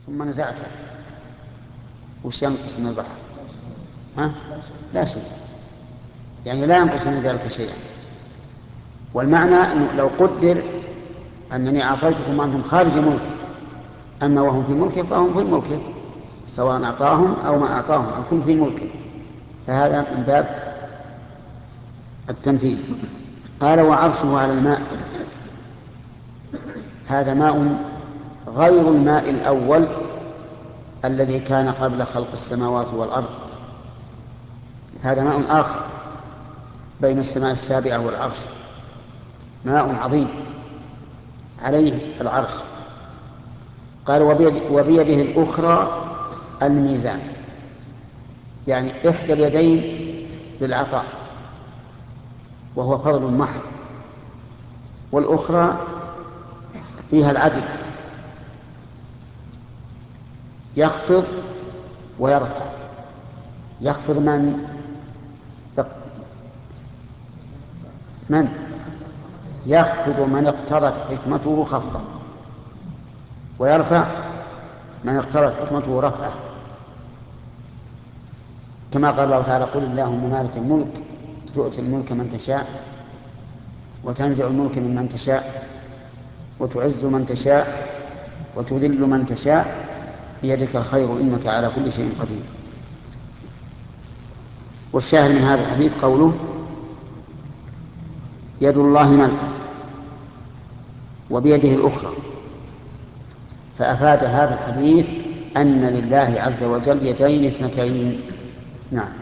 ثم نزعته وش ينقص من البحر؟ ها؟ لا شيء، يعني لا ينقص من ذلك شيئا. والمعنى أنه لو قدر أنني أعطيتكم وأنتم خارج ملكه، أما وهم في ملكه فهم في ملكه، سواء أعطاهم أو ما أعطاهم الكل في ملكه، فهذا من باب التمثيل. قال وعرشه على الماء، هذا ماء غير الماء الأول الذي كان قبل خلق السماوات والأرض، هذا ماء آخر بين السماء السابعة والعرش، ماء عظيم عليه العرش. قال وبيده الأخرى الميزان، يعني إحدى اليدين للعطاء وهو فضل محض، والأخرى فيها العدل، يخفض ويرفع. يخفض من يخفض من اقتضت حكمته خفضه، ويرفع من اقتضت حكمته رفعه، كما قال الله تعالى قل اللهم مالك الملك تؤتي الملك من تشاء وتنزع الملك ممن تشاء وتعز من تشاء وتذل من تشاء بيدك الخير إنك على كل شيء قدير. والشاهد من هذا الحديث قوله يد الله ملأى وبيده الأخرى، فأفاد هذا الحديث أن لله عز وجل يدين اثنتين. نعم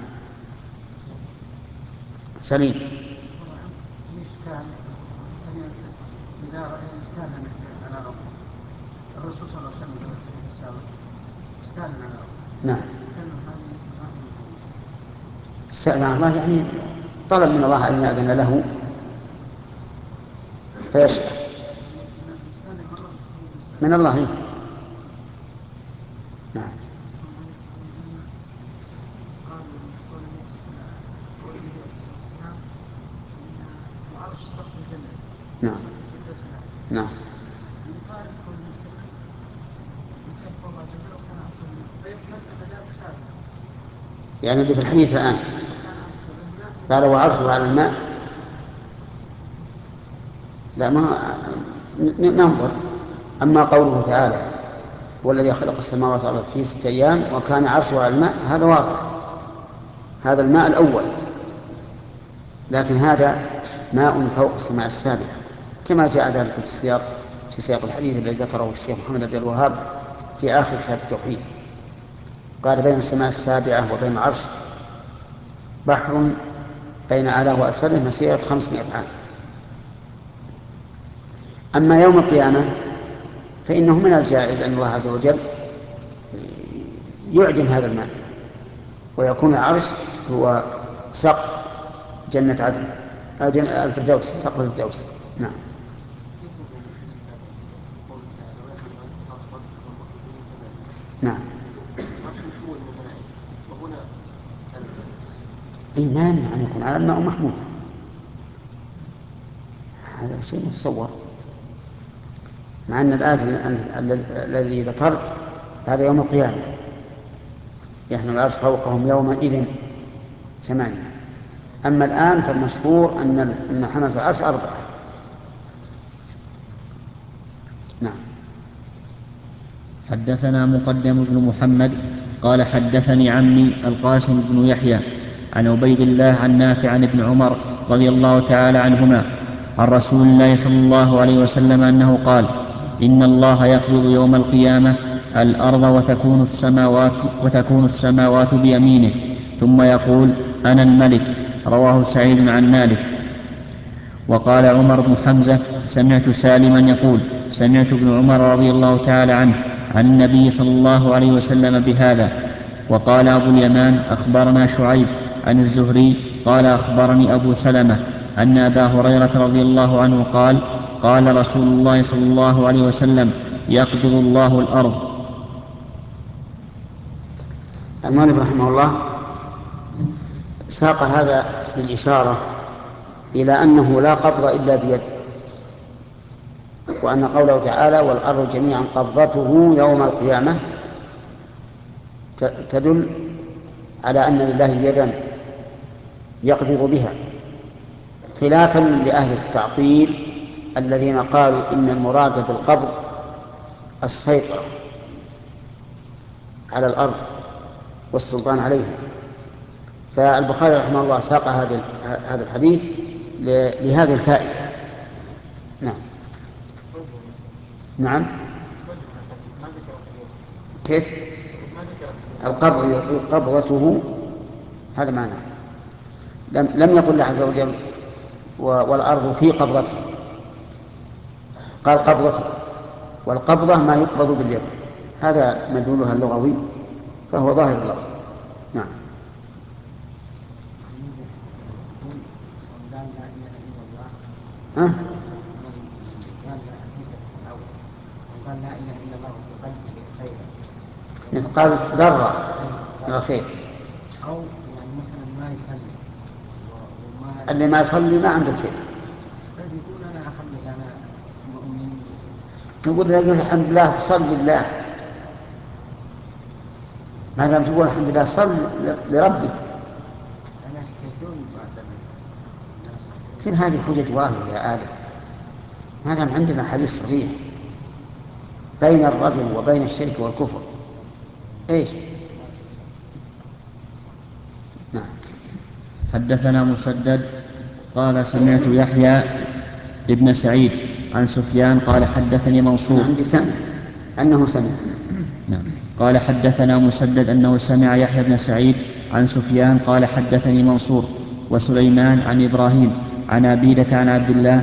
سليم. إذا استاذن على ربه الرسول صلى الله عليه وسلم في الحديث السابق استاذن على ربه. نعم استأذن الله يعني طلب من الله أن يأذن له فيشفع من الله. نعم نعم نعم يعني اللي في الحديث الآن قال وعرشه على الماء، لا ما ننظر. أما قوله تعالى والذي خلق السماوات والأرض في 6 أيام وكان عرشه على الماء، هذا واضح، هذا الماء الأول، لكن هذا ماء فوق السماء السابعة كما جاء ذلك في سياق الحديث الذي ذكره الشيخ محمد بن الوهاب في آخر كتاب التوحيد. قال بين السماء السابعة وبين العرش بحر بين أعلاه وأسفله مسيرة 500 عام. أما يوم القيامة فإنه من الجائز أن الله عز وجل يعدم هذا الماء ويكون العرش هو سقف جنة عدن الفردوس، سقف الفردوس. نعم نعم أي ما يمنع أن يكون على الماء محمود، هذا شيء متصور، مع أن الآية الذي ذكرت هذا يوم القيامة يحمل العرش فوقهم يومئذ 8. أما الآن فالمشهور أن حملة العرش 4. نعم. حدثنا مقدم بن محمد قال حدثني عمي القاسم بن يحيى عن عبيد الله عن نافع عن ابن عمر رضي الله تعالى عنهما عن رسول الله صلى الله عليه وسلم أنه قال إن الله يقبض يوم القيامة الأرض وتكون السماوات بيمينه ثم يقول أنا الملك. رواه سعيد عن مالك. وقال عمر بن حمزة سمعت سالما يقول سمعت ابن عمر رضي الله تعالى عنه عن النبي صلى الله عليه وسلم بهذا. وقال أبو اليمان أخبرنا شعيب عن الزهري قال أخبرني أبو سلمة أن أبا هريرة رضي الله عنه قال قال رسول الله صلى الله عليه وسلم يقبض الله الأرض. المؤلف رحمه الله ساق هذا للإشارة إلى أنه لا قبض إلا بيد، وأن قوله تعالى والأرض جميعا قبضته يوم القيامة تدل على أن لله يدا يقبض بها، خلافا لأهل التعطيل الذين قالوا إن المراد بالقبض السيطرة على الأرض والسلطان عليها. فالبخاري رحمه الله ساق هذا الحديث لهذه الفائدة. نعم. نعم. كيف؟ قبضته هذا معناه. لم يقل الله عز وجل والأرض في قبضته، قال قبضته، والقبضة ما يقبض باليد، هذا مدلولها اللغوي فهو ظاهر اللفظ. نعم. ها؟ قال لا إله إلا الله في قلبه خيرا، مثقال ذرة من الخير. أو يعني مثلا ما يصلي اللي ما يصلي ما عنده خير. طيب يقول أنا الحمد لله أنا مؤمن، نقول له الحمد لله صل لله، ما دام تقول الحمد لله صل لربك. أنا يحتاجون بعد الناس كل هذه حجج واهية يا آدم، ما دام عندنا حديث صريح بين الرجل وبين الشرك والكفر. ايش؟ نعم. حدثنا مسدد قال سمعت يحيى ابن سعيد عن سفيان قال حدثني منصور. أنا عندي سمع أنه سمع. نعم. قال حدثنا مسدد أنه سمع يحيى بن سعيد عن سفيان قال حدثني منصور وسليمان عن إبراهيم عن عبيدة عن عبد الله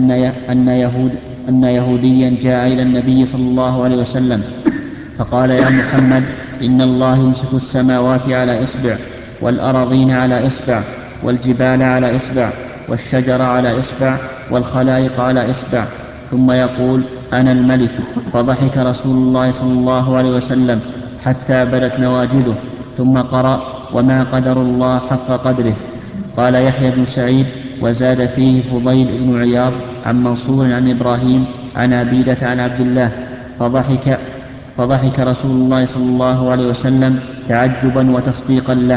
أن يهوديا جاء إلى النبي صلى الله عليه وسلم فقال يا محمد إن الله يمسك السماوات على إصبع والأراضين على إصبع والجبال على إصبع والشجر على إصبع والخلائق على إصبع ثم يقول أنا الملك. فضحك رسول الله صلى الله عليه وسلم حتى بدت نواجذه ثم قرأ وما قدر الله حق قدره. قال يحيى بن سعيد وزاد فيه فضيل بن عياض عن منصور عن إبراهيم عن عبيدة عن عبد الله فضحك رسول الله صلى الله عليه وسلم تعجبا وتصديقا له.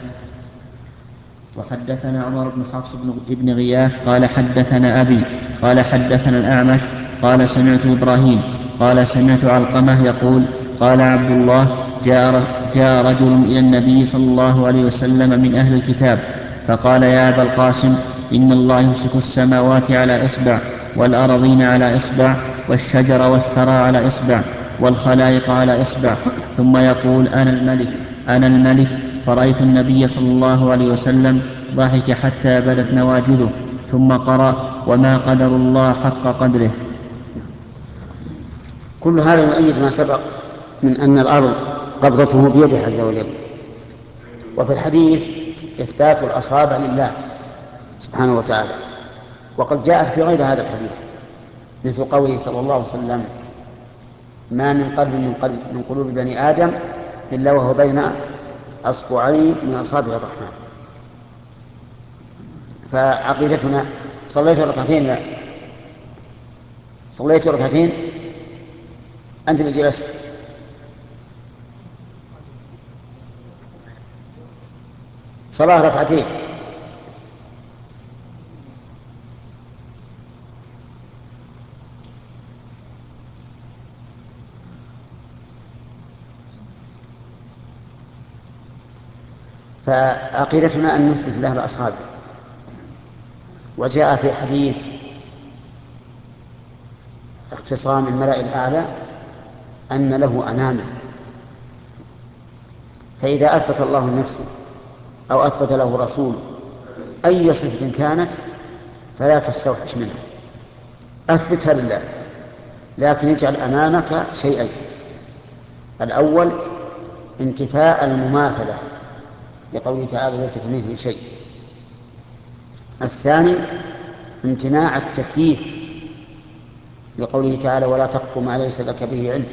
وحدثنا عمر بن حفص بن غياث قال حدثنا أبي قال حدثنا الأعمش قال سمعت إبراهيم قال سمعت علقمة يقول قال عبد الله جاء رجل إلى النبي صلى الله عليه وسلم من أهل الكتاب فقال يا أبا القاسم إن الله يمسك السماوات على إصبع والأرضين على إصبع والشجر والثرى على إصبع والخلائق على إصبع ثم يقول أنا الملك. فرأيت النبي صلى الله عليه وسلم ضحك حتى بدت نواجذه ثم قرأ وما قدر الله حق قدره. كل هذا يؤيد ما سبق من أن الأرض قبضته بيده عز وجل. وفي الحديث إثبات الأصابع لله سبحانه وتعالى، وقد جاءت في غير هذا الحديث مثل قوله صلى الله عليه وسلم ما من قلب من قلوب بني آدم إلا وهو بين أصبعين من أصابع الرحمن. فعقيدتنا صليت ركعتين أنت بجلس صلاة ركعتين فعقيدتنا أن نثبت له الأصابع. وجاء في حديث اختصام الملأ الأعلى أن له أنامل، فإذا أثبت الله لنفسه أو أثبت له رسول أي صفة كانت فلا تستوحش منها، أثبتها لله، لكن اجعل أمامك شيئين: الأول انتفاء المماثلة لقوله تعالى ليس كمثله شيء، الثاني امتناع التكييف لقوله تعالى ولا تقف ما ليس لك به علم.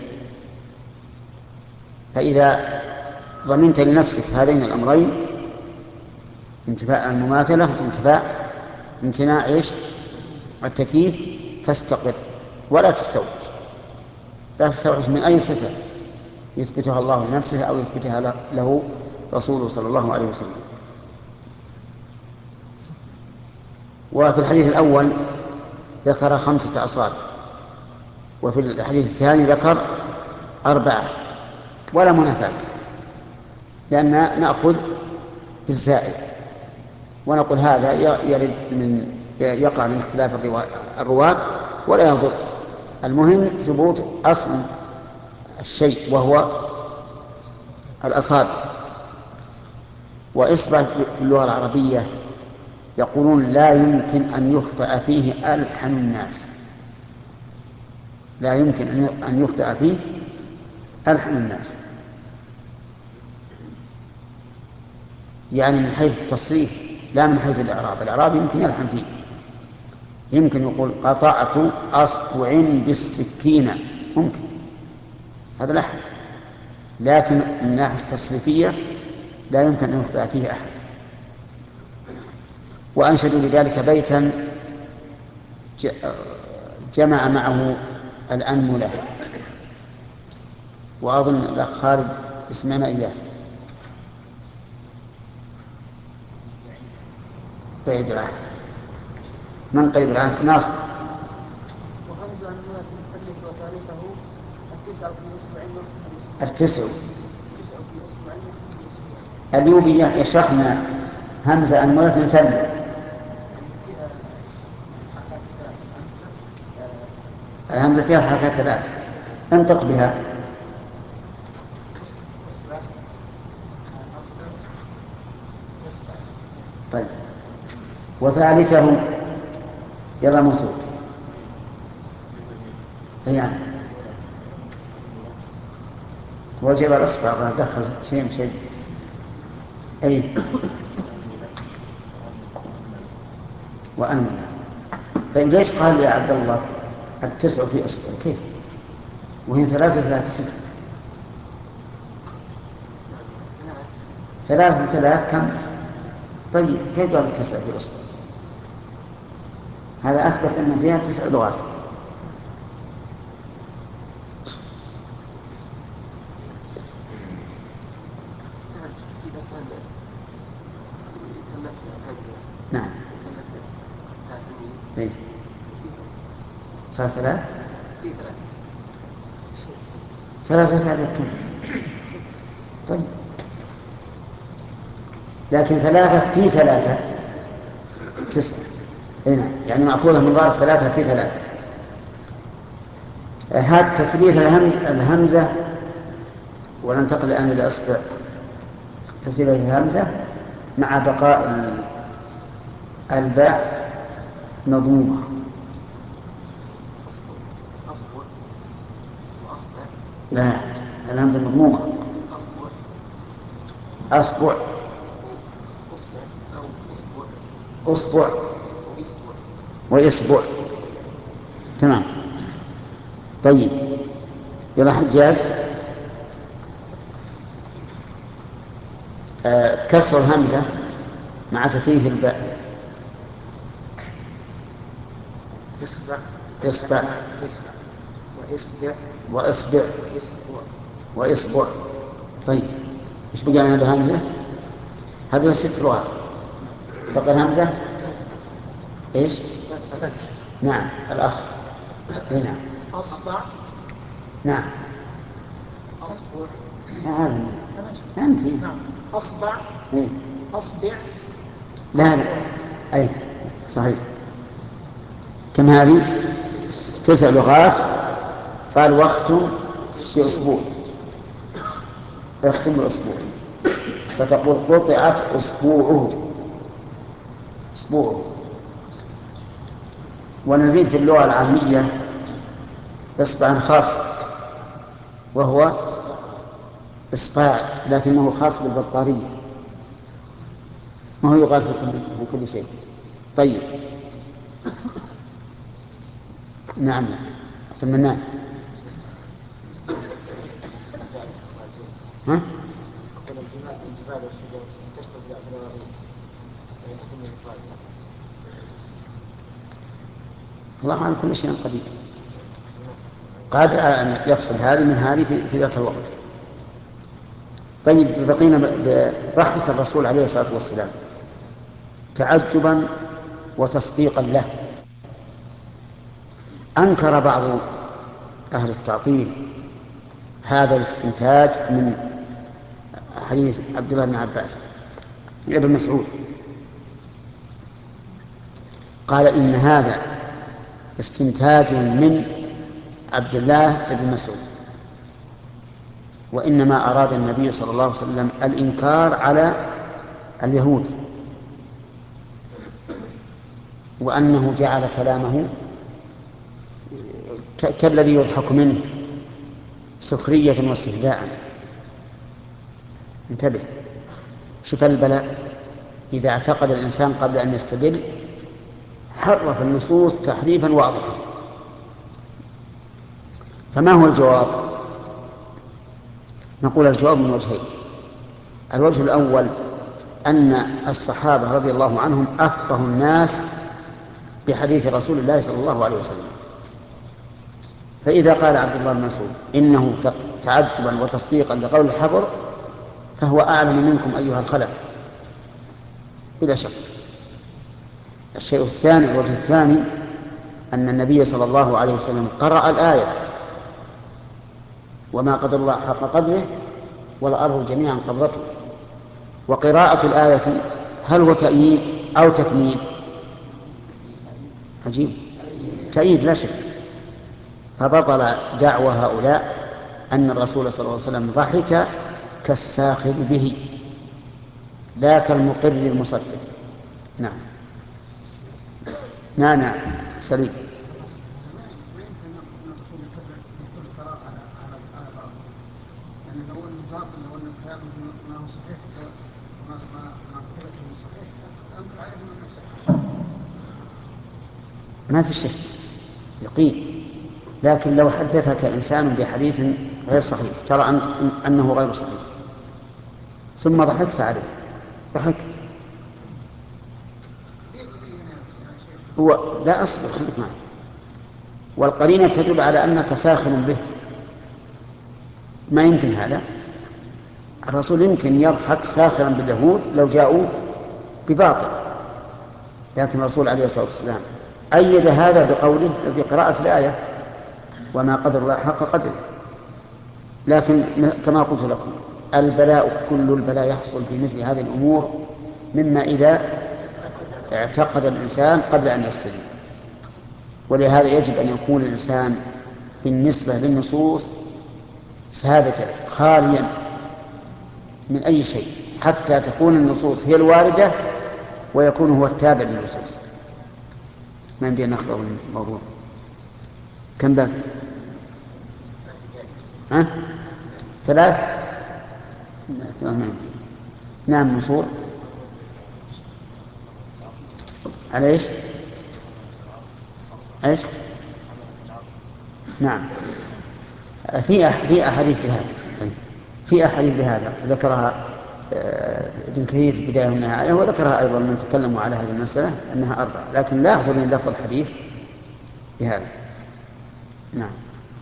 فإذا ضمنت لنفسك هذين الأمرين انتفاء المماثلة امتناع التكييف فاستقر ولا تستوحش، لا تستوحش من أي صفة يثبتها الله لنفسه أو يثبتها له رسوله صلى الله عليه وسلم. وفي الحديث الأول ذكر 5 أصابع، وفي الحديث الثاني ذكر 4، ولا منافاة، لأن نأخذ بالزائد ونقول هذا يقع من اختلاف الرواة ولا يضر، المهم ثبوت أصل الشيء وهو الأصابع. وإصبع في اللغة العربية يقولون لا يمكن أن يخطئ فيه ألحن الناس، لا يمكن أن يخطئ فيه ألحن الناس، يعني من حيث التصريف لا من حيث الإعراب. الإعراب يمكن يلحن فيه، يمكن يقول قطعت أصبع بالسكينة، ممكن هذا لحن، لكن من الناحية التصريفية لا يمكن أن يخطئ فيه أحد. وأنشدوا لذلك بيتا جمع معه الأنملة، وأظن الأخ خالد اسمعنا إياه. بعيد العهد، من قريب العهد ناصر. وخمس أنملة الحديث وثالثه 9 في أسبوعين. 9 في أسبوعين. اليوبي يشرحنا همزة أنملة ثلث. الهمزة فيها حركات 3، انطق بها. طيب، وثالثه يلا منصور. يعني وجب الأصبع دخل شيء أي وأنملة. طيب ليش قال يا عبد الله 9 في أسبوع؟ كيف وهي 3 6؟ 3 كم؟ طيب كيف قال 9 في أسبوع؟ هذا أثبت أن فيها 9 لغات. نعم. إيه؟ صار 3 كم؟ طيب لكن 3 في 3 9. هنا يعني مأخوذة من ضرب 3 في 3. هذا تثليث الهمزة. وننتقل الآن إلى أصبع. تثليث الهمزة مع بقاء الباء مضمومة. لا، الهمزة مضمومة. أصبع أصبع وإصبع. تمام. طيب يلا حجاج. كسر الهمزة مع تثليث الباء. إصبع وإصبع وإصبع. طيب إيش بقى لنا بالهمزة؟ هذه 6 لغات. بقى الهمزة إيش؟ نعم الأخ. هنا أصبع. نعم أصبع. هذا أنت. نعم. أصبع. إيه؟ أصبع. لا أي صحيح. كم هذه؟ 9 لغات. قال واختم في أسبوع، اختم بالأسبوع، فتقول قطعت أسبوعه. ونزيد في اللغة العامية إصبعا خاص وهو إصبع، لكنه خاص بالبطارية، ما هو يقال في كل شيء. طيب نعم أتمنى. ها؟ الجبال والشجر تدخل في الاعتبار حكم الإفراد. الله على كل شيء قدير. قادر على أن يفصل هذه من هذه في ذاك الوقت. طيب بقينا بضحك الرسول عليه الصلاة والسلام تعجبا وتصديقا له. أنكر بعض أهل التعطيل هذا الاستنتاج من حديث عبد الله بن عباس ابن مسعود، قال إن هذا استنتاج من عبد الله بن مسعود، وإنما أراد النبي صلى الله عليه وسلم الإنكار على اليهود، وأنه جعل كلامه كالذي يضحك منه سخرية واستهزاء. انتبه، شوف البلاء إذا اعتقد الإنسان قبل أن يستدل حرف النصوص تحريفا واضحا. فما هو الجواب؟ نقول الجواب من وجهين. الوجه الأول أن الصحابة رضي الله عنهم أفقه الناس بحديث رسول الله صلى الله عليه وسلم، فإذا قال عبد الله بن مسعود إنه تعجبا وتصديقا لقول الحبر فهو أعلم منكم أيها الخلف بلا شك. الشيء الثاني، الوجه الثاني، أن النبي صلى الله عليه وسلم قرأ الآية وما قدر الله حق قدره والأرض جميعا قبضته، وقراءة الآية هل هو تأييد أو تكميل؟ عجيب، تأييد لا شك. فبطل دعوى هؤلاء أن الرسول صلى الله عليه وسلم ضحك كالساخر به لا كالمقر المصدق. نعم نعم سليم. ما يمكن أن الرسول يكتب القراءة على بعض، يعني لو أنه باطل، لو أن الكلام ما هو صحيح ما كتبته من الصحيح أنكر عليه من صحيح. ما في شك يقين، لكن لو حدثك إنسان بحديث غير صحيح ترى أنه غير صحيح ثم ضحكت عليه، ضحكت هو لا أصبر خليك معي، والقرينة تدل على أنك ساخر به. ما يمكن هذا، الرسول يمكن يضحك ساخرا باليهود لو جاءوا بباطل، لكن الرسول عليه الصلاة والسلام أيد هذا بقوله بقراءة الآية وما قدر الله حق قدره. لكن كما قلت لكم البلاء كل البلاء يحصل في مثل هذه الأمور مما إذا اعتقد الإنسان قبل أن يستدل. ولهذا يجب أن يكون الإنسان بالنسبة للنصوص ثابتا خاليا من أي شيء، حتى تكون النصوص هي الواردة ويكون هو التابع للنصوص. ما عندي نخرج من الموضوع. كم باقي؟ ثلاث. نعم منصور على ايش؟ نعم في أحاديث بهذا. طيب في أحاديث بهذا ذكرها ابن كثير في البداية والنهاية، وذكرها أيضا من تكلموا على هذه المسألة أنها 4، لكن لا يحضرني لفظ الحديث بهذا. نعم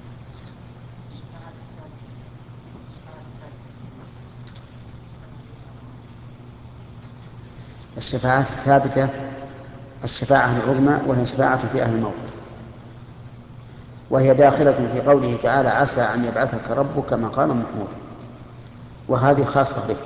الشفاعات الثابتة الشفاعة العظمى، وهي شفاعة في أهل الموقف، وهي داخلة في قوله تعالى عسى أن يبعثك ربك مقاما محمودا، وهذه خاصة به.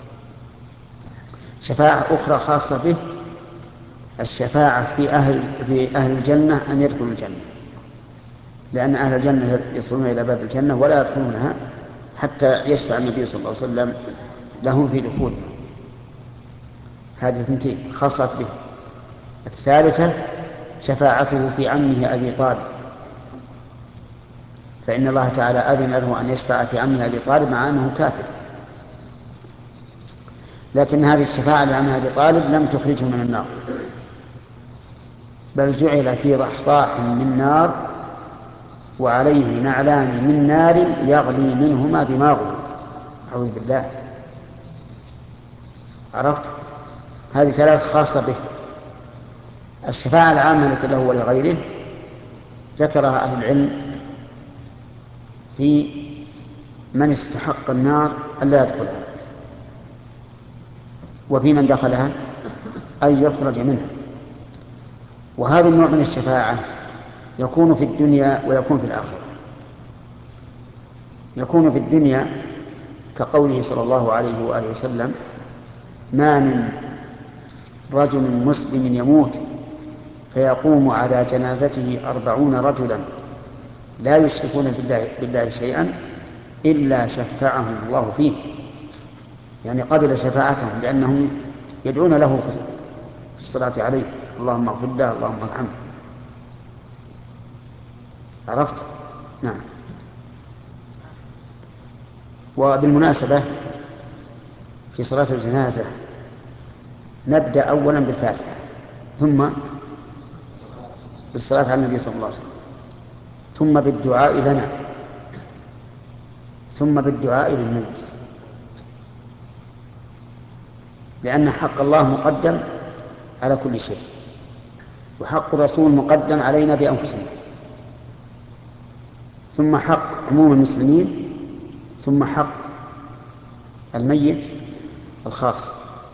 شفاعة أخرى خاصة به الشفاعة في أهل الجنة أن يدخلوا الجنة، لأن أهل الجنة يصلون إلى باب الجنة ولا يدخلونها حتى يشفع النبي صلى الله عليه وسلم لهم في دخولها. هذه ثنتين خاصة به. الثالثة شفاعته في عمه أبي طالب، فإن الله تعالى أذن له أن يشفع في عمه أبي طالب مع أنه كافر، لكن هذه الشفاعة لعم أبي طالب لم تخرجه من النار، بل جعل في ضحضاح من نار وعليه نعلان من نار يغلي منهما دماغه. أعوذ بالله. عرفت؟ هذه 3 خاصة به. الشفاعة العامة التي له ولغيره ذكرها أهل العلم في من استحق النار ألا يدخلها، وفي من دخلها أن يخرج منها. وهذا النوع من الشفاعة يكون في الدنيا ويكون في الآخرة. يكون في الدنيا كقوله صلى الله عليه وآله وسلم: ما من رجل مسلم يموت فيقوم على جنازته 40 رجلا لا يشركون بالله شيئا إلا شفعهم الله فيه، يعني قبل شفاعتهم لأنهم يدعون له في الصلاة عليه: اللهم اغفر له، اللهم ارحمه. عرفت؟ نعم. وبالمناسبة في صلاة الجنازة نبدأ أولا بالفاتحة، ثم بالصلاة على النبي صلى الله عليه وسلم، ثم بالدعاء لنا، ثم بالدعاء للميت، لأن حق الله مقدم على كل شيء، وحق الرسول مقدم علينا بأنفسنا، ثم حق عموم المسلمين، ثم حق الميت الخاص.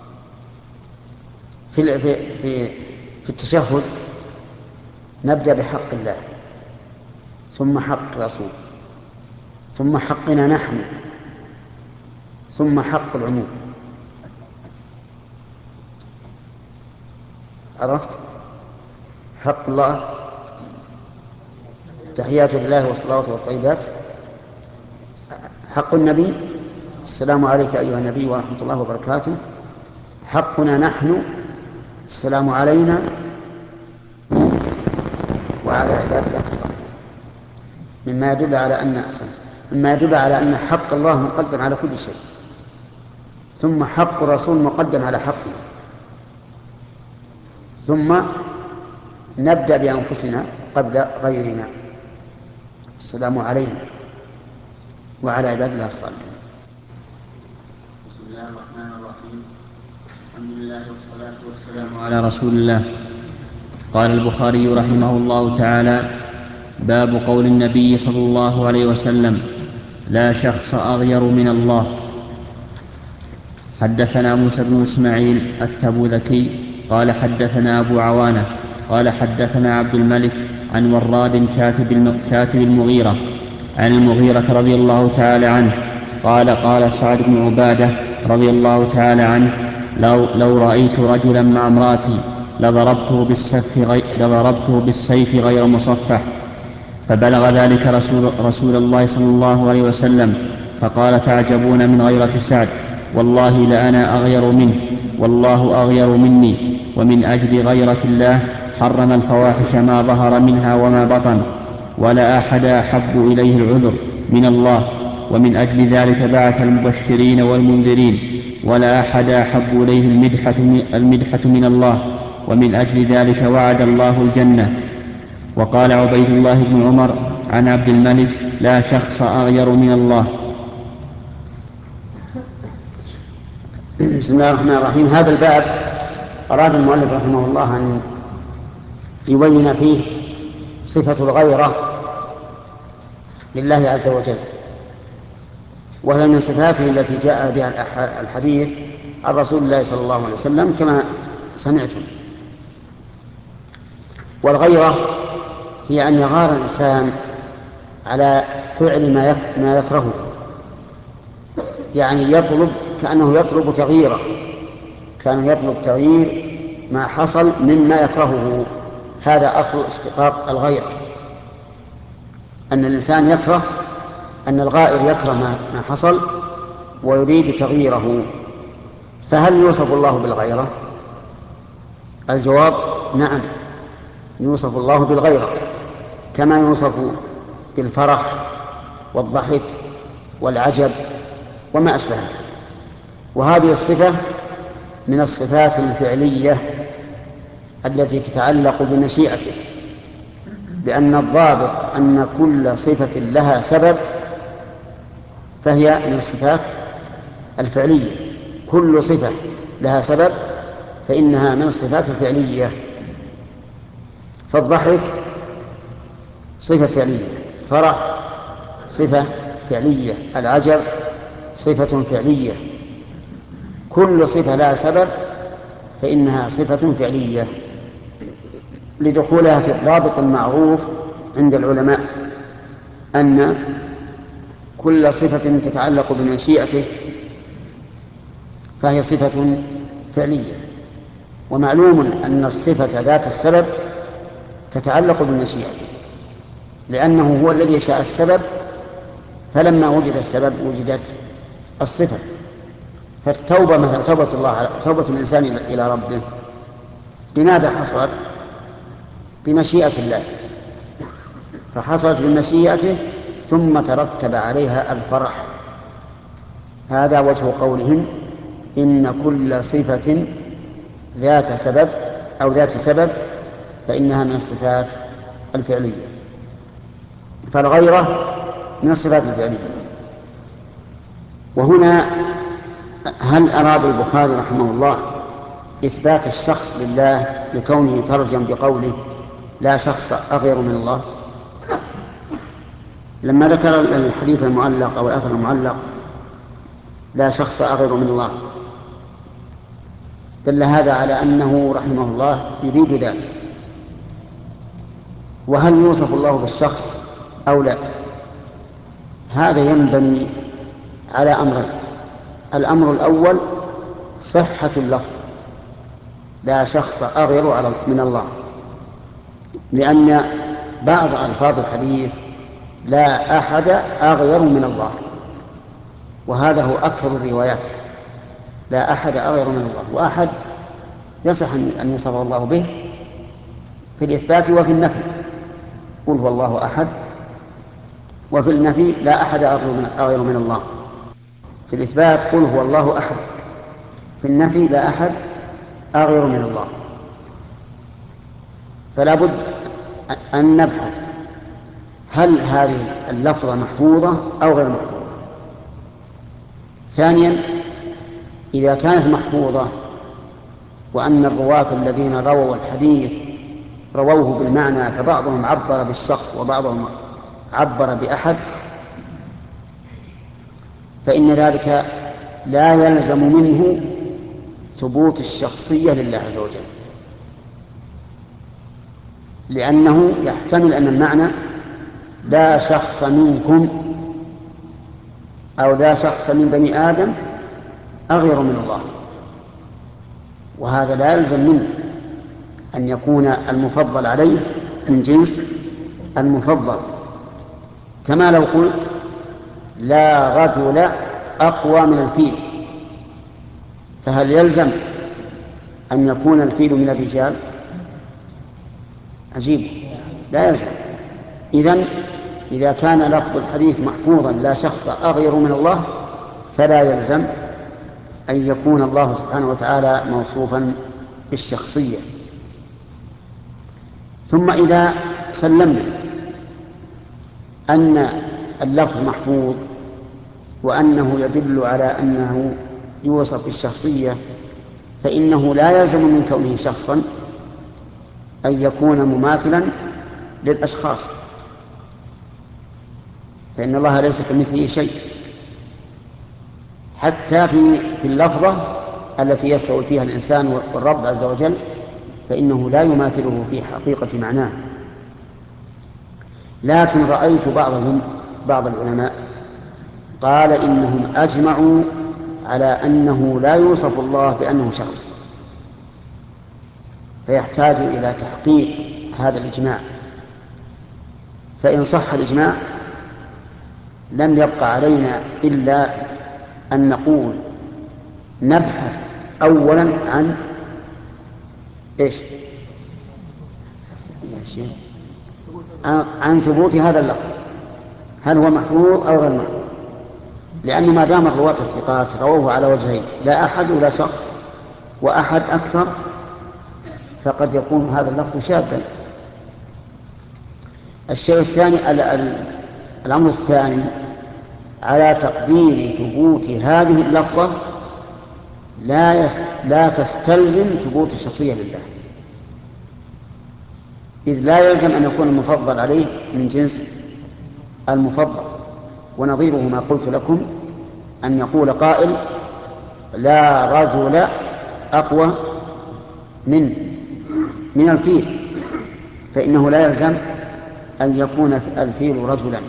في التشهد نبدأ بحق الله، ثم حق الرسول، ثم حقنا نحن، ثم حق العموم. عرفت؟ حق الله: التحيات لله والصلوات والطيبات. حق النبي: السلام عليك أيها النبي ورحمة الله وبركاته. حقنا نحن: السلام علينا وعلى عباد الله الصالحين. مما يدل على أن حق الله مقدم على كل شيء، ثم حق الرسول مقدم على حقنا، ثم نبدأ بأنفسنا قبل غيرنا: السلام علينا وعلى عباد الله الصالحين. بسم الله الرحمن الرحيم. الحمد لله والصلاة والسلام على رسول الله. قال البخاري رحمه الله تعالى: باب قول النبي صلى الله عليه وسلم: لا شخص أغير من الله. حدثنا موسى بن إسماعيل التبوذكي قال حدثنا أبو عوانة قال حدثنا عبد الملك عن وراد كاتب المغيرة عن المغيرة رضي الله تعالى عنه قال: قال سعد بن عبادة رضي الله تعالى عنه: لو رأيت رجلا مع امرأتي لضربته بالسيف غير مصفح. فبلغ ذلك رسول الله صلى الله عليه وسلم فقال: تعجبون من غيرة سعد، والله لأنا أغير منه والله أغير مني. ومن أجل غيرة الله حرم الفواحش ما ظهر منها وما بطن، ولا أحد أحب إليه العذر من الله، ومن أجل ذلك بعث المبشرين والمنذرين، ولا أحد أحب إليه المدحة من الله، ومن أجل ذلك وعد الله الجنة. وقال عبيد الله بن عمر عن عبد الملك: لا شخص أغير من الله. بسم الله الرحمن الرحيم. هذا الباب أراد المؤلف رحمه الله أن يبين فيه صفة الغيرة لله عز وجل، وهي من صفاته التي جاء بها الحديث عن رسول الله صلى الله عليه وسلم كما سمعتم. والغيرة هي أن يغار الإنسان على فعل ما يكرهه، يعني كأنه يطلب تغييره، كان يطلب تغيير ما حصل مما يكرهه. هذا أصل اشتقاق الغيرة، أن الإنسان يكره، أن الغائر يكره ما حصل ويريد تغييره. فهل يوصف الله بالغيرة؟ الجواب: نعم، يوصف الله بالغيرة كما يوصف بالفرح والضحك والعجب وما أشبهه. وهذه الصفة من الصفات الفعلية التي تتعلق بمشيئته، لأن الضابط أن كل صفة لها سبب فهي من الصفات الفعلية. كل صفة لها سبب فإنها من الصفات الفعلية. فالضحك صفة فعلية، فرح صفة فعلية، العجب صفة فعلية، كل صفة لها سبب فإنها صفة فعلية لدخولها في الضابط المعروف عند العلماء أن كل صفة تتعلق بمشيئته فهي صفة فعلية. ومعلوم أن الصفة ذات السبب تتعلق بمشيئته، لأنه هو الذي شاء السبب، فلما وجد السبب وجدت الصفة. فالتوبة مثلا توبة الإنسان إلى ربه بماذا حصلت؟ بمشيئة الله، فحصلت بمشيئته ثم ترتب عليها الفرح. هذا وجه قولهم إن كل صفة ذات سبب أو ذات سبب فإنها من الصفات الفعلية، فالغيرة من الصفات الفعلية. وهنا هل أراد البخاري رحمه الله إثبات الشخص لله لكونه ترجم بقوله لا شخص أغير من الله؟ لما ذكر الحديث المعلق أو الأثر المعلق لا شخص أغير من الله دل هذا على أنه رحمه الله يريد ذلك. وهل يوصف الله بالشخص أو لا؟ هذا ينبني على أمرين. الأمر الأول صحة اللفظ لا شخص أغير من الله، لأن بعض ألفاظ الحديث لا أحد أغير من الله، وهذا هو أكثر الروايات، لا أحد أغير من الله. وأحد يصح أن يوصف الله به في الإثبات وفي النفي، قل هو الله أحد، وفي النفي لا أحد أغير من الله. في الإثبات قل هو الله أحد، في النفي لا أحد أغير من الله. فلا بد أن نبحث هل هذه اللفظة محفوظة أو غير محفوظة. ثانيا، إذا كانت محفوظة وأن الرواة الذين رووا الحديث رووه بالمعنى، فبعضهم عبر بالشخص وبعضهم عبر بأحد، فإن ذلك لا يلزم منه ثبوت الشخصية لله عز وجل، لأنه يحتمل أن المعنى لا شخص منكم أو لا شخص من بني آدم أغير من الله، وهذا لا يلزم منه أن يكون المفضل عليه من جنس المفضل. كما لو قلت لا رجل أقوى من الفيل، فهل يلزم أن يكون الفيل من الرجال؟ عجيب، لا يلزم. إذن إذا كان لفظ الحديث محفوظا لا شخص أغير من الله فلا يلزم أن يكون الله سبحانه وتعالى موصوفا بالشخصية. ثم إذا سلمنا أن اللفظ محفوظ وأنه يدل على أنه يوصف بالشخصية، فإنه لا يلزم من كونه شخصا أن يكون مماثلا للأشخاص، فإن الله ليس كمثله شيء. حتى في اللفظة التي يستوي فيها الإنسان والرب عز وجل فإنه لا يماثله في حقيقة معناه. لكن رأيت بعض العلماء قال إنهم أجمعوا على أنه لا يوصف الله بأنه شخص، فيحتاج إلى تحقيق هذا الإجماع. فإن صح الإجماع لم يبقى علينا إلا أن نقول نبحث أولا عن ثبوت هذا اللفظ، هل هو محفوظ أو غير محفوظ، لأنه ما دام الرواة الثقات رووه على وجهين، لا أحد ولا شخص وأحد أكثر، فقد يكون هذا اللفظ شاذا. الشيء الثاني، الأمر الثاني على تقدير ثبوت هذه اللفظة لا تستلزم ثبوت الشخصية لله، إذ لا يلزم أن يكون المفضل عليه من جنس المفضل، ونظيره ما قلت لكم أن يقول قائل لا رجل أقوى من الفيل، فإنه لا يلزم أن يكون الفيل رجلا،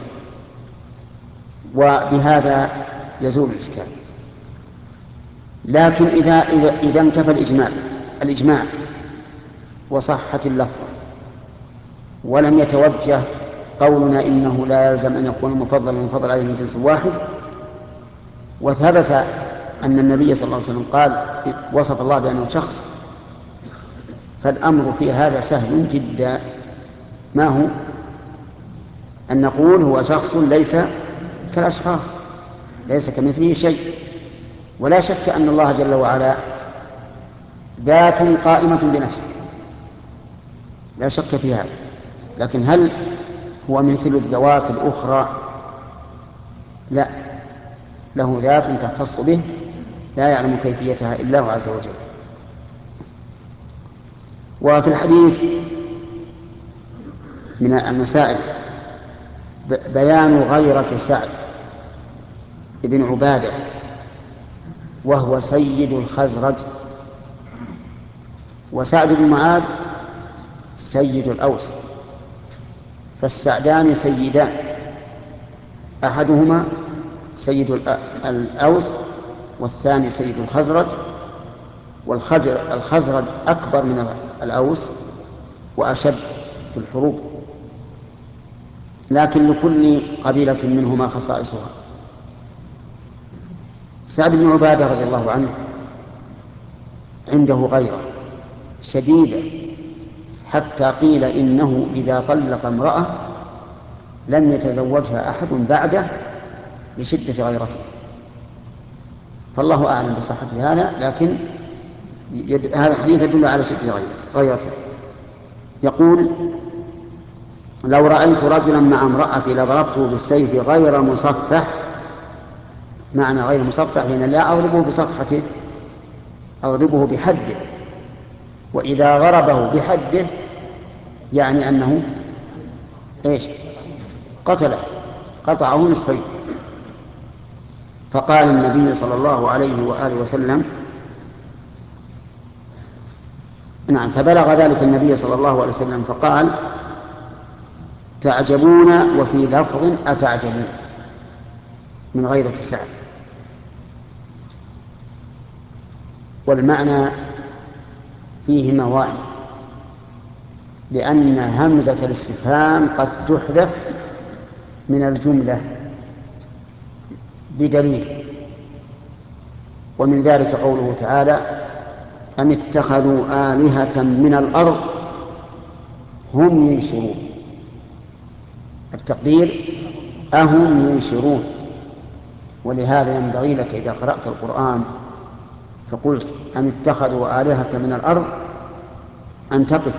وبهذا يزول الإشكال. لكن إذا انتفى الإجماع وصحت اللفظة ولم يتوجه قولنا إنه لا يلزم أن يكون المفضل عليه من جنس واحد، وثبت أن النبي صلى الله عليه وسلم قال وصف الله بأنه شخص، فالأمر في هذا سهل جدا. ما هو؟ أن نقول هو شخص ليس كالأشخاص، ليس كمثله شيء. ولا شك أن الله جل وعلا ذات قائمة بنفسه، لا شك في هذا، لكن هل هو مثل الذوات الأخرى؟ لا، له ذات تختص به لا يعلم كيفيتها إلا هو عز وجل. وفي الحديث من المسائل بيان غيرة سعد بن عبادة وهو سيد الخزرج، وسعد بن معاذ سيد الأوس، فالسعدان سيدان، أحدهما سيد الأوس والثاني سيد الخزرج، والخزرج أكبر من الأوس وأشد في الحروب، لكن لكل قبيلة منهما خصائصها. سعد بن عبادة رضي الله عنه عنده غيرة شديدة، حتى قيل إنه إذا طلق امرأة لم يتزوجها أحد بعده لشدة غيرته، فالله أعلم بصحة هذا، لكن هذا الحديث يدل على شدة غيرته. يقول لو رأيت رجلا مع امرأتي لضربته بالسيف غير مصفح. معنى غير مصفح يعني لا أضربه بصفحته، أضربه بحده، وإذا ضربه بحده يعني أنه إيش؟ قتله، قطعه نصفين. فقال النبي صلى الله عليه وآله وسلم نعم، فبلغ ذلك النبي صلى الله عليه وسلم فقال تعجبون، وفي لفظ أتعجبون، من غيرة سعد. والمعنى فيهما واحد، لأن همزة الاستفهام قد تحذف من الجملة بدليل، ومن ذلك قوله تعالى أم اتخذوا آلهة من الأرض هم ينشرون، التقدير أهم ينشرون. ولهذا ينبغي لك إذا قرأت القرآن فقلت أم اتخذوا آلهة من الأرض أن تقف،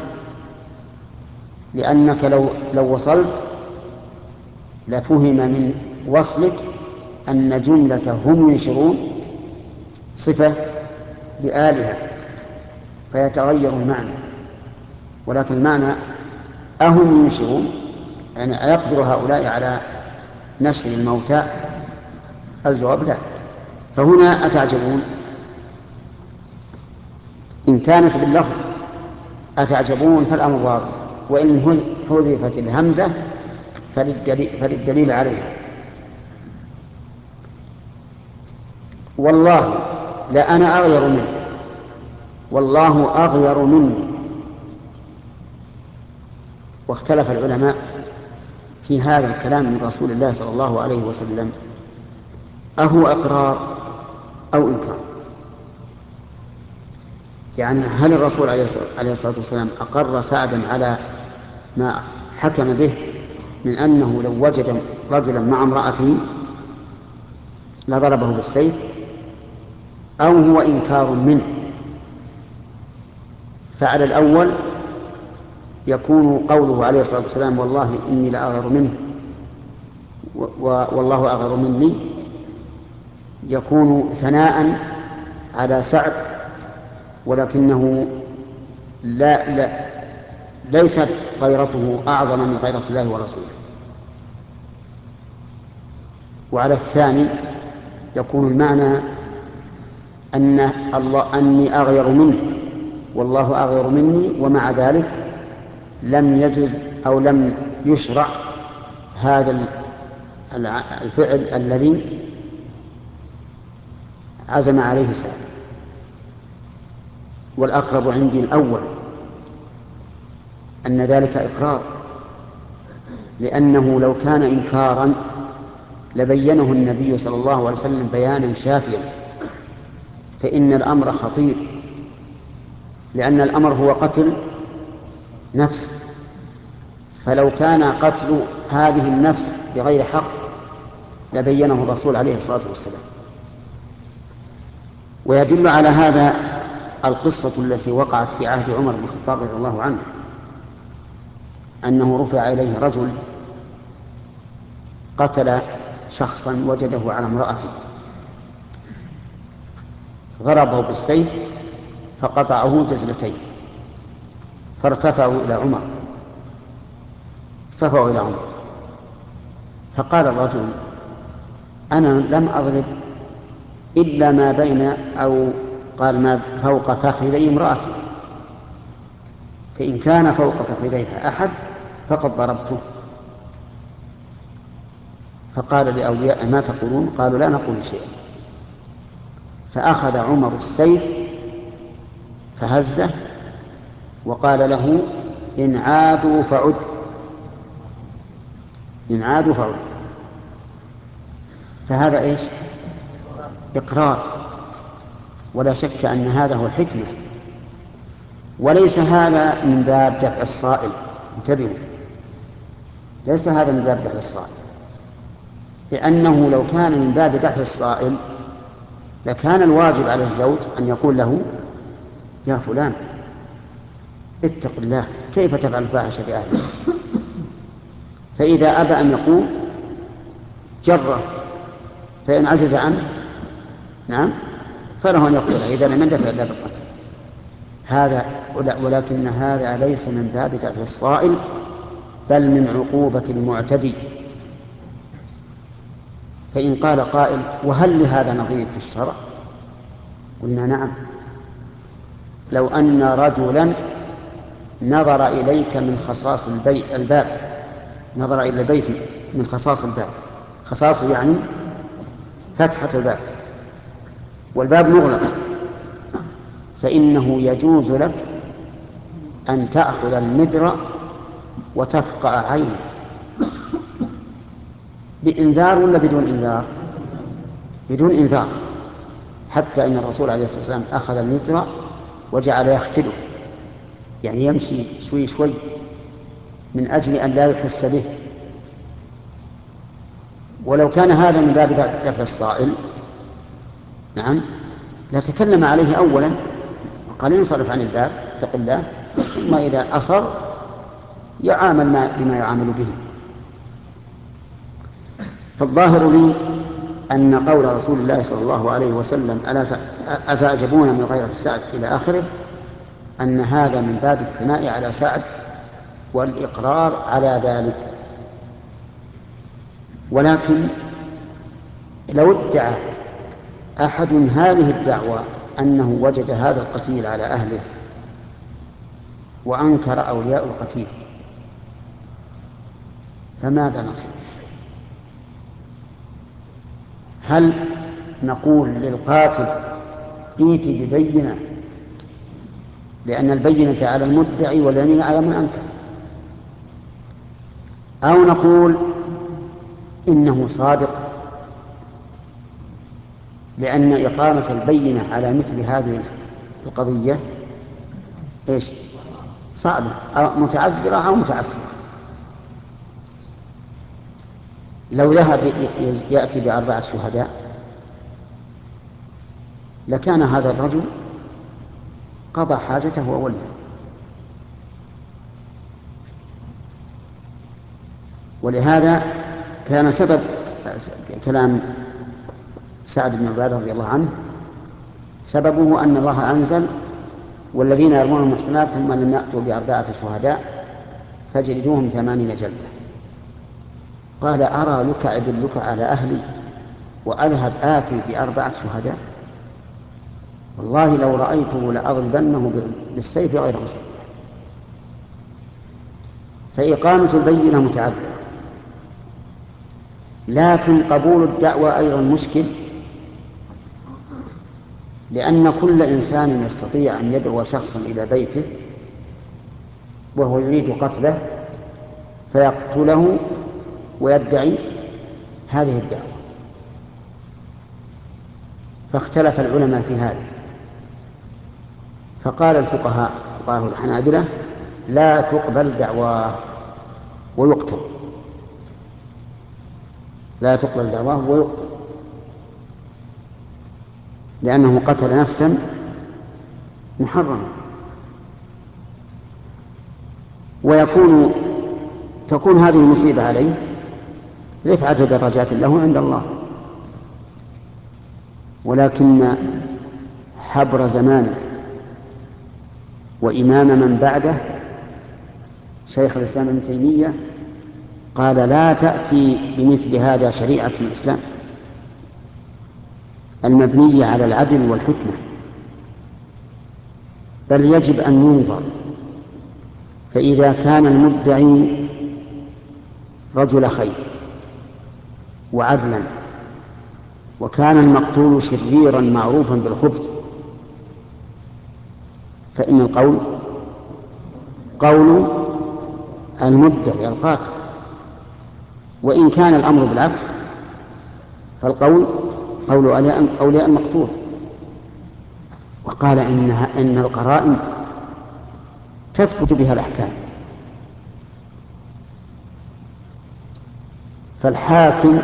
لأنك لو وصلت لفهم من وصلك أن جملة هم ينشرون صفة لآلهة فيتغير المعنى، ولكن المعنى أهم ينشرون يعني أيقدر هؤلاء على نشر الموتى؟ الجواب لا. فهنا أتعجبون إن كانت باللفظ أتعجبون فالأمر واضح، وإن حذفت الهمزة فللدليل عليها. والله لا أنا أغير منه، والله أغير مني. واختلف العلماء في هذا الكلام من رسول الله صلى الله عليه وسلم، أهو إقرار أو إنكار؟ يعني هل الرسول عليه الصلاة والسلام أقر سعدا على ما حكم به من أنه لو وجد رجلا مع امرأته لضربه بالسيف، أو هو إنكار منه؟ فعلى الأول يكون قوله عليه الصلاة والسلام والله إني لأغير منه والله أغير مني يكون ثناء على سعد، ولكنه ليست غيرته أعظم من غيرة الله ورسوله. وعلى الثاني يكون المعنى أن الله أني أغير منه والله أغير مني، ومع ذلك لم يجز أو لم يشرع هذا الفعل الذي عزم عليه سعد. والأقرب عندي الأول، أن ذلك إقرار، لأنه لو كان إنكارا لبينه النبي صلى الله عليه وسلم بيانا شافيا، فإن الأمر خطير، لأن الأمر هو قتل نفس، فلو كان قتل هذه النفس بغير حق لبينه الرسول عليه الصلاة والسلام. ويدل على هذا القصة التي وقعت في عهد عمر بن الخطاب رضي الله عنه، أنه رفع إليه رجل قتل شخصا وجده على امرأته، ضربه بالسيف فقطعه جزلتين، فارتفعوا إلى عمر فقال الرجل: أنا لم أضرب إلا ما بين، أو قال ما فوق فخذي امرأتي، فإن كان فوق فخذيها أحد فقد ضربته. فقال لأولياء: ما تقولون؟ قالوا: لا نقول شيئا. فأخذ عمر السيف فهزه وقال له: إن عادوا فعد، إن عادوا فعد. فهذا إيش؟ إقرار، ولا شك أن هذا هو الحكمة، وليس هذا من باب دفع الصائل. انتبهوا، ليس هذا من باب دفع الصائل، لأنه لو كان من باب دفع الصائل لكان الواجب على الزوج أن يقول له: يا فلان اتق الله، كيف تفعل الفاحشة بأهله؟ فإذا أبى أن يقوم جره، فإن عجز عنه نعم فله أن يقتله إذا لم يندفع إلا بالقتل. هذا ولكن هذا ليس من باب دفع الصائل، بل من عقوبة المعتدي. فإن قال قائل: وهل لهذا نظير في الشرع؟ قلنا: نعم. لو أن رجلا نظر إليك من خصاص الباب، نظر إلى البيت من خصاص الباب، خصاص يعني فتحة الباب، والباب مغلق، فإنه يجوز لك أن تأخذ المدرة وتفقع عينه بإنذار ولا بدون إنذار؟ بدون إنذار، حتى إن الرسول عليه الصلاة والسلام أخذ المدرة وجعل يختله، يعني يمشي شوي شوي من أجل أن لا يحس به. ولو كان هذا من باب دفع الصائل نعم لتكلم عليه أولا وقال: انصرف عن الباب اتق الله، ثم إذا أصر يعامل بما يعامل به. فالظاهر لي أن قول رسول الله صلى الله عليه وسلم: أفأعجبون من غيرة سعد إلى آخره، أن هذا من باب الثناء على سعد والإقرار على ذلك. ولكن لو ادعى أحد هذه الدعوة أنه وجد هذا القتيل على أهله وأنكر أولياء القتيل، فماذا نصنع؟ هل نقول للقاتل: ائت ببينة، لأن البينة على المدعي واليمين على من أنكر، أو نقول إنه صادق، لأن إقامة البينة على مثل هذه القضية إيش؟ صعبة، أو متعذرة أو متعسرة. لو ذهب يأتي ب4 شهداء لكان هذا الرجل قضى حاجته وولى. ولهذا كان سبب كلام سعد بن عبادة رضي الله عنه سببه أن الله أنزل: والذين يرمون المحصنات ثم لم يأتوا ب4 شهداء فاجلدوهم 80 جلدة. قال: أرى لك أدلك على أهلي وأذهب آتي ب4 شهداء، والله لو رأيته لأضربنه بالسيف غير مسلم. فإقامة البينة متعذرة، لكن قبول الدعوة أيضا مشكل، لأن كل إنسان يستطيع أن يدعو شخصا إلى بيته وهو يريد قتله فيقتله ويدعي هذه الدعوة. فاختلف العلماء في هذا، فقال فقهاء الحنابلة لا تقبل دعواه ويقتل، لا تقبل دعواه ويقتل، لأنه قتل نفسا محرما، تكون هذه المصيبة عليه رفعة درجات له عند الله. ولكن حبر زمانه وإمام من بعده شيخ الإسلام ابن تيمية قال لا تأتي بمثل هذا شريعة في الإسلام المبنية على العدل والحكمة، بل يجب أن ينظر. فإذا كان المدعي رجل خير وعدلا، وكان المقتول شريرا معروفا بالخبث، فإن القول قول المدعي القاتل، وإن كان الأمر بالعكس فالقول قول أولياء المقتول. وقال إن القرائن تثبت بها الأحكام. فالحاكم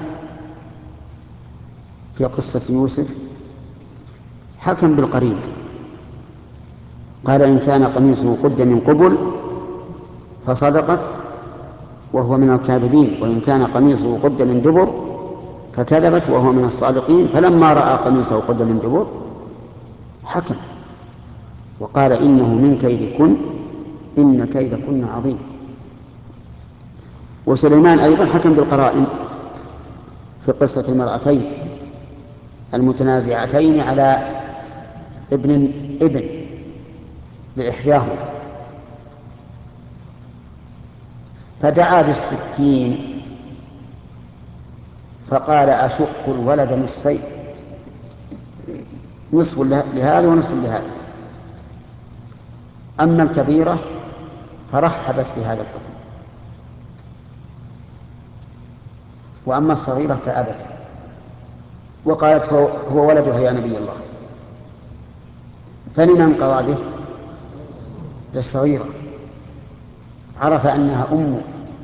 في قصة يوسف حكم بالقرينة، قال إن كان قميصه قد من قبل فصدقت وهو من الكاذبين، وإن كان قميصه قد من دبر فكذبت وهو من الصادقين. فلما رأى قميصه قد من دبر حكم وقال إنه من كيدكن إن كيدكن عظيم. وسليمان أيضا حكم بالقرائن في قصة المرأتين المتنازعتين على ابن لإحداهما، فدعا بالسكين فقال أشق الولد نصفين، نصف لهذا ونصف لهذا. أما الكبيرة فرحبت بهذا الحكم، وأما الصغيرة فأبت وقالت هو ولدها يا نبي الله. فلمن قضى به؟ للصغيرة، عرف أنها أمه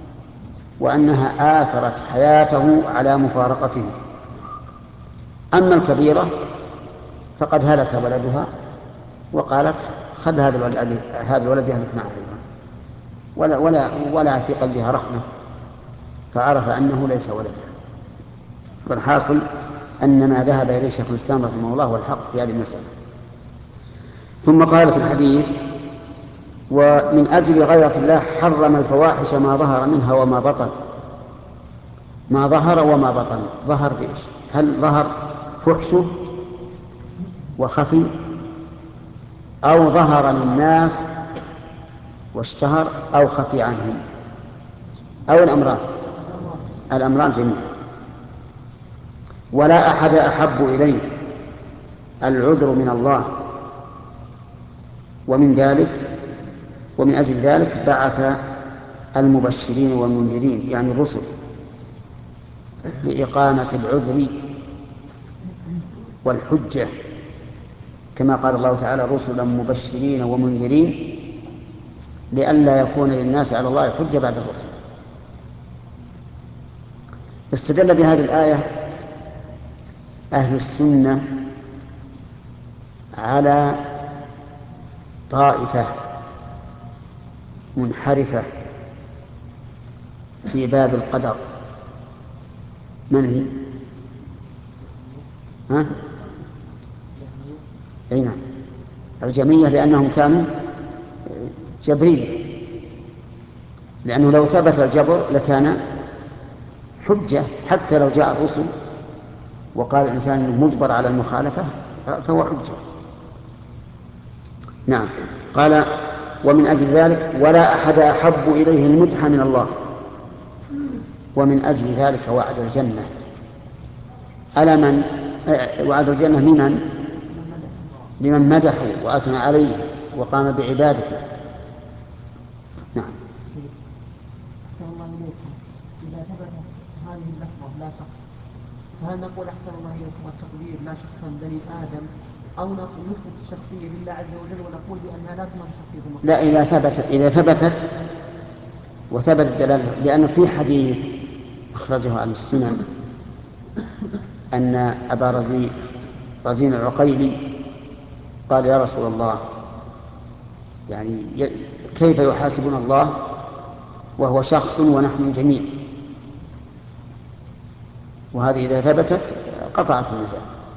وأنها آثرت حياته على مفارقته. أما الكبيرة فقد هلك ولدها وقالت خذ هذا الولد يهلك معه ولا في قلبها رحمة، فعرف أنه ليس ولدها. والحاصل أن ما ذهب إليه شيخ الإسلام رحمه الله هو الحق في هذه المسألة. ثم قال في الحديث ومن أجل غيرة الله حرم الفواحش ما ظهر منها وما بطن. ما ظهر وما بطن، ظهر بإيش؟ هل ظهر فحشه وخفي، أو ظهر للناس واشتهر، أو خفي عنهم، أو الأمران جميعا. ولا أحد أحب إليه العذر من الله، ومن أجل ذلك بعث المبشرين والمنذرين يعني الرسل لإقامة العذر والحجة، كما قال الله تعالى رسلا مبشرين ومنذرين لئلا يكون للناس على الله حجة بعد الرسل. استدل بهذه الآية أهل السنة على طائفة منحرفة في باب القدر. من هي؟ أي نعم، الجميع، لأنهم كانوا جبرية، لأنه لو ثبت الجبر لكان حجة حتى لو جاء الرسل وقال الإنسان أنه مجبر على المخالفة فهو حجة. نعم. قال ومن أجل ذلك ولا أحد أحب إليه المدح من الله، ومن أجل ذلك وعد الجنة. ألا من وعد الجنة لمن مدحه وأثنى عليه وقام بعبادته. نعم. أحسن الله إليكم، إذا ثبتت هذه اللفظة لا شخص، فهل نقول أحسن الله إليكم التقدير لا شخصا بني آدم، أو نثبت الشخصية لله عز وجل ونقول بأنها لا تمثل شخصية المخلوق؟ لا، إذا ثبتت وثبت الدلالة، لأن في حديث أخرجه عن السنن أن أبا رزين العقيلي قال يا رسول الله يعني كيف يحاسبنا الله وهو شخص ونحن جميع؟ وهذه إذا ثبتت قطعت النزاع.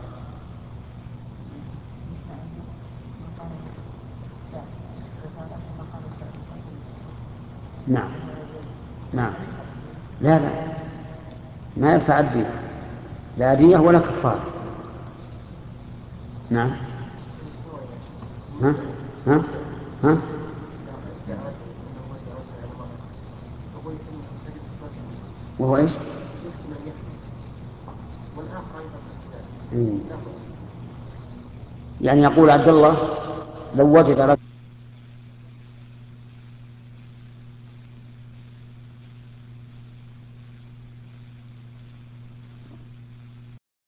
نعم. نعم. لا ما يدفع الدية، لا دية ولا كفارة. نعم. ها ها ها وهو ايش؟ يعني يقول عبد الله لو وجد رجل